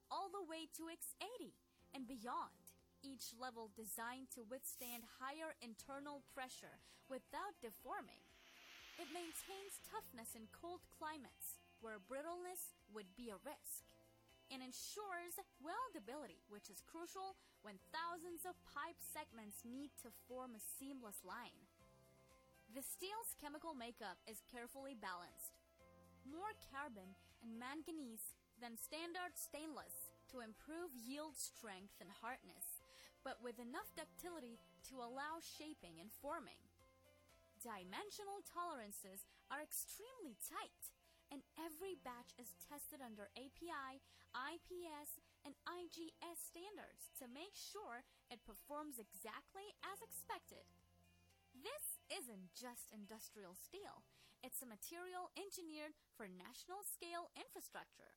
all the way to X eighty and beyond, each level designed to withstand higher internal pressure without deforming. It maintains toughness in cold climates, where brittleness would be a risk, and ensures weldability, which is crucial when thousands of pipe segments need to form a seamless line. The steel's chemical makeup is carefully balanced. More carbon and manganese than standard stainless to improve yield strength and hardness, but with enough ductility to allow shaping and forming. Dimensional tolerances are extremely tight, and every batch is tested under A P I, I P S, and I G S standards to make sure it performs exactly as expected. This isn't just industrial steel. It's a material engineered for national-scale infrastructure.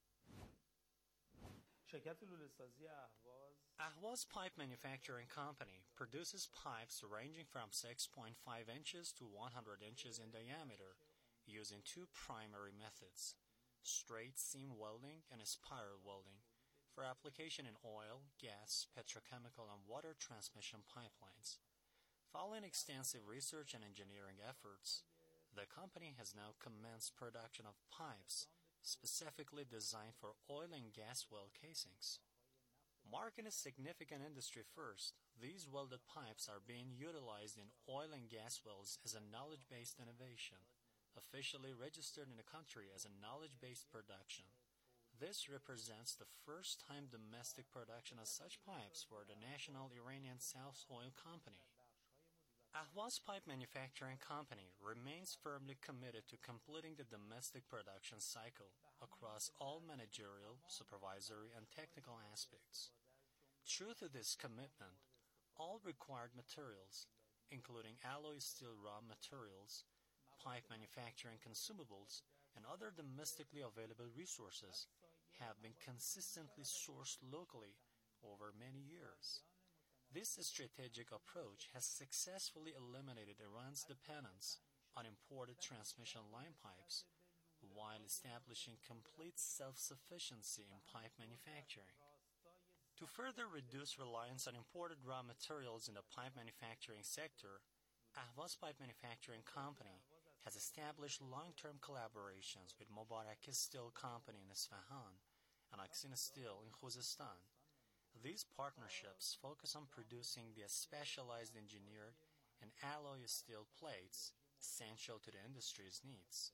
Ahvaz Pipe Manufacturing Company produces pipes ranging from six point five inches to one hundred inches in diameter, using two primary methods: straight seam welding and spiral welding, for application in oil, gas, petrochemical, and water transmission pipelines. Following extensive research and engineering efforts, the company has now commenced production of pipes specifically designed for oil and gas well casings. Marking a significant industry first, these welded pipes are being utilized in oil and gas wells as a knowledge-based innovation, officially registered in the country as a knowledge-based production. This represents the first time domestic production of such pipes for the National Iranian South Oil Company. Ahvaz Pipe Manufacturing Company remains firmly committed to completing the domestic production cycle across all managerial, supervisory, and technical aspects. True to this commitment, all required materials, including alloy steel raw materials, pipe manufacturing consumables, and other domestically available resources, have been consistently sourced locally over many years. This strategic approach has successfully eliminated Iran's dependence on imported transmission line pipes, while establishing complete self-sufficiency in pipe manufacturing. To further reduce reliance on imported raw materials in the pipe manufacturing sector, Ahvaz Pipe Manufacturing Company has established long-term collaborations with Mubarak Steel Company in Isfahan and Aksina Steel in Khuzestan. These partnerships focus on producing the specialized engineered and alloy steel plates essential to the industry's needs.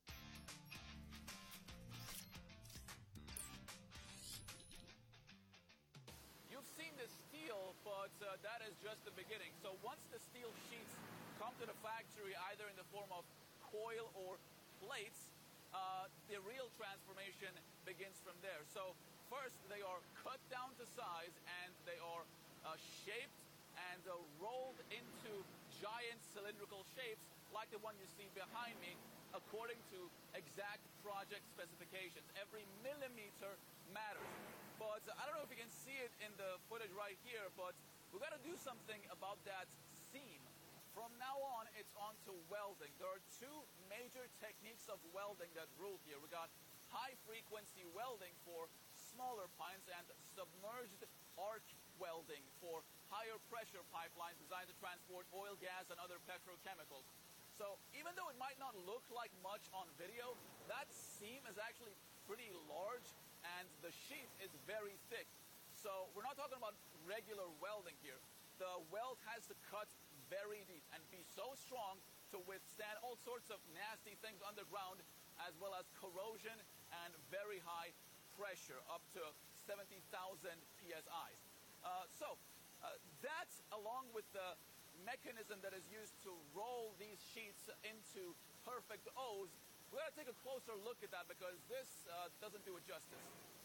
You've seen the steel, but uh, that is just the beginning. So once the steel sheets come to the factory, either in the form of coil or plates, uh, the real transformation begins from there. So first, they are cut down to size, and they are uh, shaped and uh, rolled into giant cylindrical shapes like the one you see behind me, according to exact project specifications. Every millimeter matters. But uh, I don't know if you can see it in the footage right here, but we've got to do something about that seam. From now on, it's on to welding. There are two major techniques of welding that rule here. We got high-frequency welding for smaller pipes and submerged arc welding for higher pressure pipelines designed to transport oil, gas, and other petrochemicals. So even though it might not look like much on video, that seam is actually pretty large and the sheet is very thick. So we're not talking about regular welding here. The weld has to cut very deep and be so strong to withstand all sorts of nasty things underground, as well as corrosion and very high pressure, up to seventy thousand P S I. Uh, so uh, that, along with the mechanism that is used to roll these sheets into perfect O's, we're going to take a closer look at that because this uh, doesn't do it justice.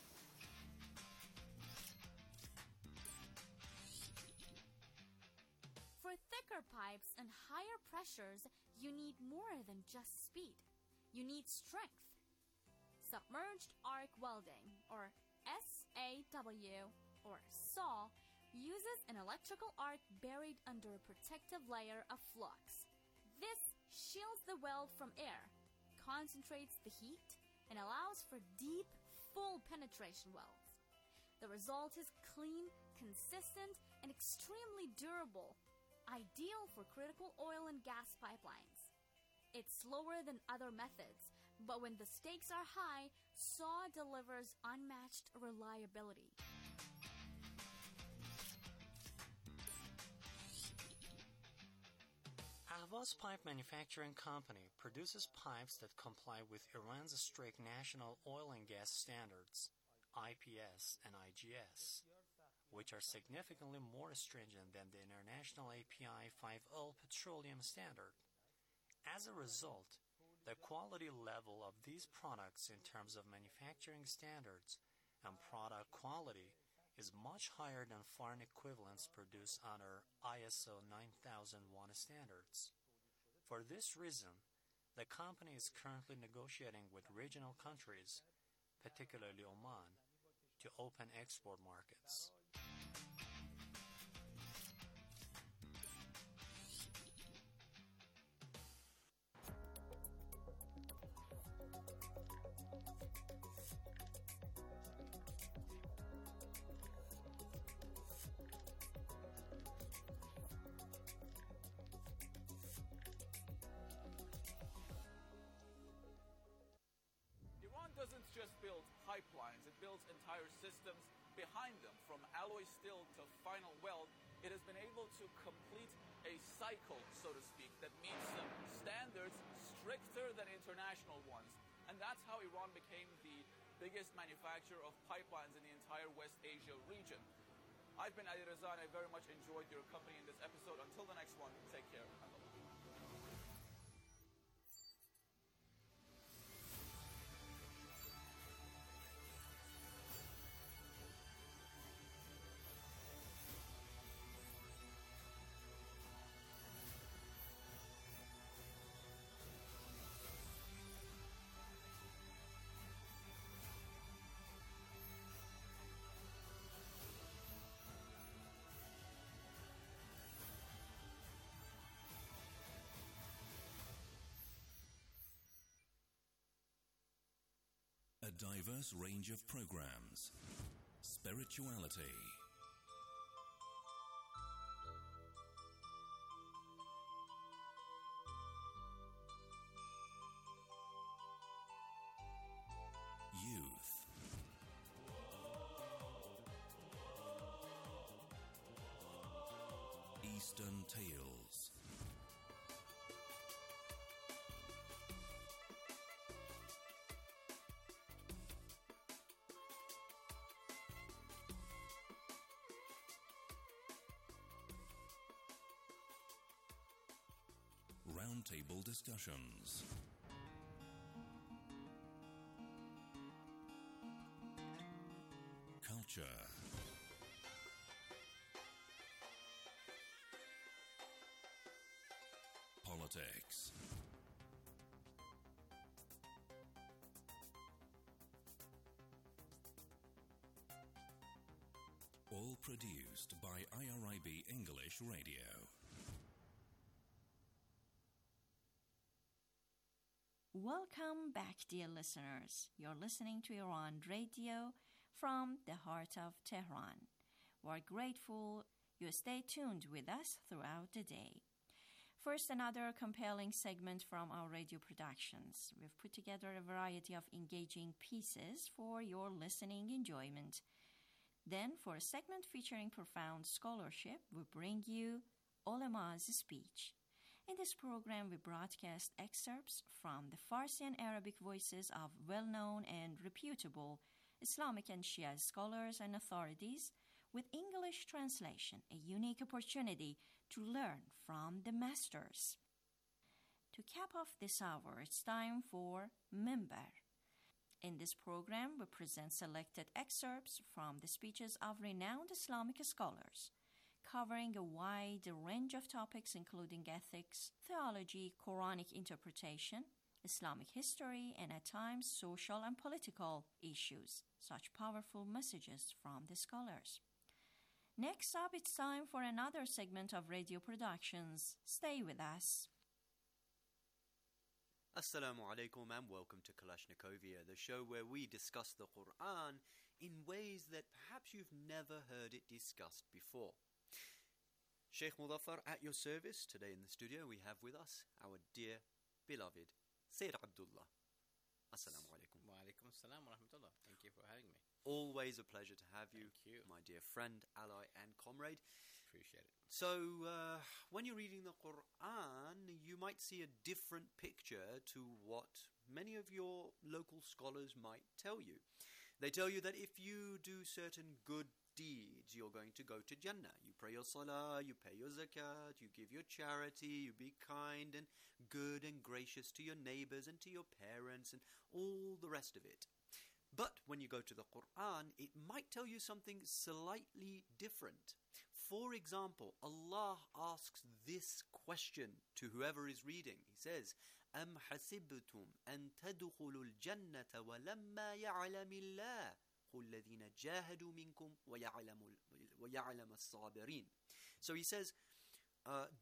For thicker pipes and higher pressures, you need more than just speed. You need strength. Submerged arc welding, or S A W, or S A W, uses an electrical arc buried under a protective layer of flux. This shields the weld from air, concentrates the heat, and allows for deep, full penetration welds. The result is clean, consistent, and extremely durable, ideal for critical oil and gas pipelines. It's slower than other methods, but when the stakes are high, S A W delivers unmatched reliability. Ahvaz Pipe Manufacturing Company produces pipes that comply with Iran's strict National Oil and Gas Standards, I P S and I G S, which are significantly more stringent than the International A P I five L petroleum standard. As a result, the quality level of these products in terms of manufacturing standards and product quality is much higher than foreign equivalents produced under I S O nine thousand one standards. For this reason, the company is currently negotiating with regional countries, particularly Oman, to open export markets. Doesn't just build pipelines, it builds entire systems behind them. From alloy steel to final weld, it has been able to complete a cycle, so to speak, that meets some standards stricter than international ones. And that's how Iran became the biggest manufacturer of pipelines in the entire West Asia region. I've been Ali Reza, and I very much enjoyed your company in this episode. Until the next one, take care. A diverse range of programs, spirituality, youth, Eastern Tales, roundtable discussions, culture, politics, all produced by I R I B English Radio. Welcome back, dear listeners. You're listening to Iran Radio from the heart of Tehran. We're grateful you stay tuned with us throughout the day. First, another compelling segment from our radio productions. We've put together a variety of engaging pieces for your listening enjoyment. Then, for a segment featuring profound scholarship, we bring you Ulama's speech. In this program, we broadcast excerpts from the Farsi and Arabic voices of well-known and reputable Islamic and Shia scholars and authorities with English translation, a unique opportunity to learn from the masters. To cap off this hour, it's time for Minbar. In this program, we present selected excerpts from the speeches of renowned Islamic scholars, covering a wide range of topics including ethics, theology, Quranic interpretation, Islamic history, and at times social and political issues. Such powerful messages from the scholars. Next up, it's time for another segment of radio productions. Stay with us. Assalamu alaikum and welcome to Kalashnikovia, the show where we discuss the Quran in ways that perhaps you've never heard it discussed before. Sheikh Mudaffar, at your service. Today in the studio we have with us our dear, beloved Sayyid Abdullah. Assalamu alaikum. Wa alaikum assalam wa rahmatullah. Thank you for having me. Always a pleasure to have you, Thank you. my dear friend, ally and comrade. Appreciate it. So, uh, when you're reading the Quran, you might see a different picture to what many of your local scholars might tell you. They tell you that if you do certain good deeds, you're going to go to Jannah. You pray your salah, you pay your zakat, you give your charity, you be kind and good and gracious to your neighbors and to your parents and all the rest of it. But when you go to the Quran, it might tell you something slightly different. For example, Allah asks this question to whoever is reading. He says, أَمْ حَسِبْتُمْ أَن تَدْخُلُوا الْجَنَّةَ وَلَمَّا يَعْلَمِ اللَّهُ الَّذِينَ جَاهَدُوا مِنْكُمْ وَيَعْلَمَ الصَّابِرِينَ. So he says, uh,